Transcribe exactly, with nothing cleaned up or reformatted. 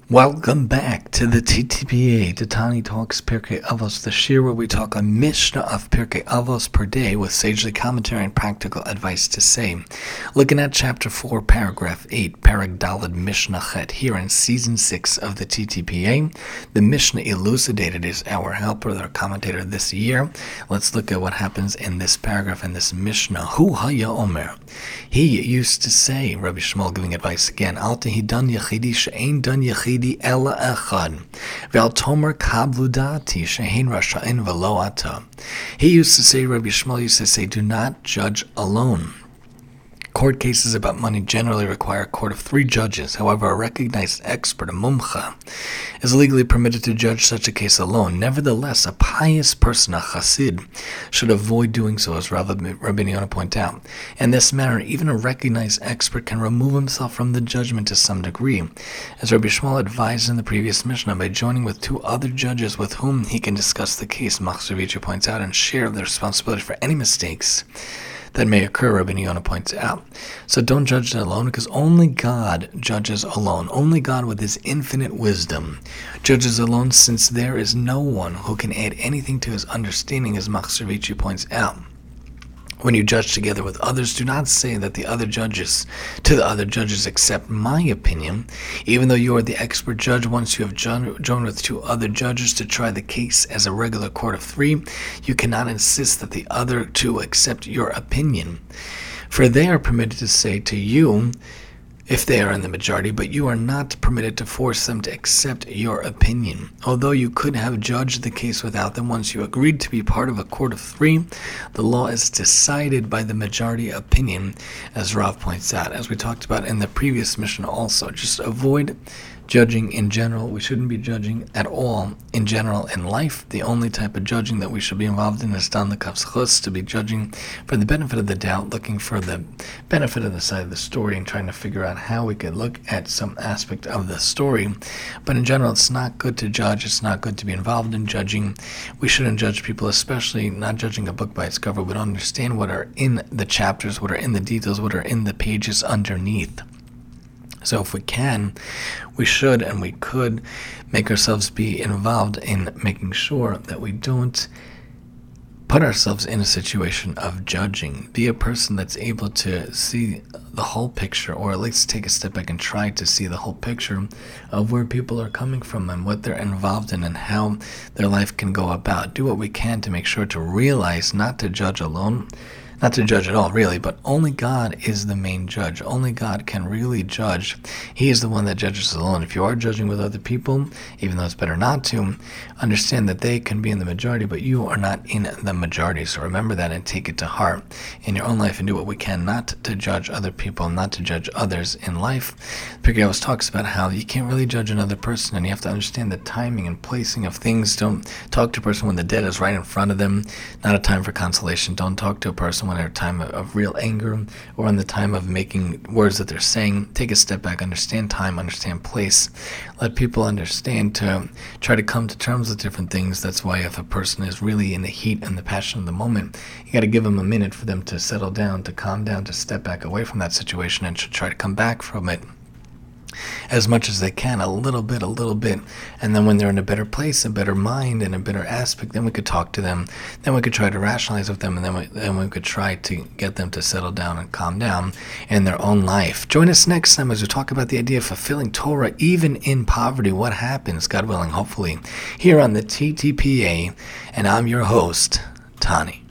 Welcome back to the T T P A, to Tani Talks Pirkei Avos, the shir where we talk a Mishnah of Pirkei Avos per day with sagely commentary and practical advice to say. Looking at chapter four, paragraph eight, Perek Daled Mishnah Chet, here in season six of the T T P A. The Mishnah elucidated is our helper, our commentator this year. Let's look at what happens in this paragraph in this Mishnah. Hu haya omer. He used to say, Rabbi Shmuel giving advice again, Al tehi dan yachidi she'ein dan yachidi ela echad, ve'al tomer kablu dati she'ein rasha'in velo ata. He used to say, Rabbi Shmuel used to say, do not judge alone. Court cases about money generally require a court of three judges. However, a recognized expert, a mumcha, is legally permitted to judge such a case alone. Nevertheless, a pious person, a chassid, should avoid doing so, as Rabbi Yonah pointed out. In this manner, even a recognized expert can remove himself from the judgment to some degree, as Rabbi Shmuel advised in the previous Mishnah, by joining with two other judges with whom he can discuss the case, Machzor Vici points out, and share the responsibility for any mistakes that may occur, Rabbi Yonah points out. So don't judge it alone, because only God judges alone. Only God with his infinite wisdom judges alone, since there is no one who can add anything to his understanding, as Machzor Vici points out. When you judge together with others, do not say that the other judges, to the other judges, accept my opinion. Even though you are the expert judge, once you have joined with two other judges to try the case as a regular court of three, you cannot insist that the other two accept your opinion. For they are permitted to say to you, if they are in the majority, but you are not permitted to force them to accept your opinion. Although you could have judged the case without them, once you agreed to be part of a court of three, the law is decided by the majority opinion, as Rav points out. As we talked about in the previous Mishnah also, just avoid judging in general. We shouldn't be judging at all in general in life. The only type of judging that we should be involved in is dan l'kaf zechus, to be judging for the benefit of the doubt, looking for the benefit of the side of the story and trying to figure out how we could look at some aspect of the story. But in general, it's not good to judge. It's not good to be involved in judging. We shouldn't judge people, especially not judging a book by its cover. We don't understand what are in the chapters, what are in the details, what are in the pages underneath. So if we can, we should and we could make ourselves be involved in making sure that we don't put ourselves in a situation of judging. Be a person that's able to see the whole picture, or at least take a step back and try to see the whole picture of where people are coming from and what they're involved in and how their life can go about. Do what we can to make sure to realize not to judge alone, not to judge at all, really, but only God is the main judge. Only God can really judge. He is the one that judges alone. If you are judging with other people, even though it's better not to, understand that they can be in the majority, but you are not in the majority. So remember that and take it to heart in your own life, and do what we can not to judge other people, not to judge others in life. Pirkei Avos talks about how you can't really judge another person, and you have to understand the timing and placing of things. Don't talk to a person when the dead is right in front of them. Not a time for consolation. Don't talk to a person when they're at a time of, of real anger, or in the time of making words that they're saying. Take a step back, understand time, understand place. Let people understand to try to come to terms with different things. That's why if a person is really in the heat and the passion of the moment, you got to give them a minute for them to settle down, to calm down, to step back away from that situation and to try to come back from it as much as they can, a little bit, a little bit. And then when they're in a better place, a better mind, and a better aspect, then we could talk to them. Then we could try to rationalize with them, and then we, then we could try to get them to settle down and calm down in their own life. Join us next time as we talk about the idea of fulfilling Torah even in poverty. What happens, God willing, hopefully, here on the T T P A. And I'm your host, Tani.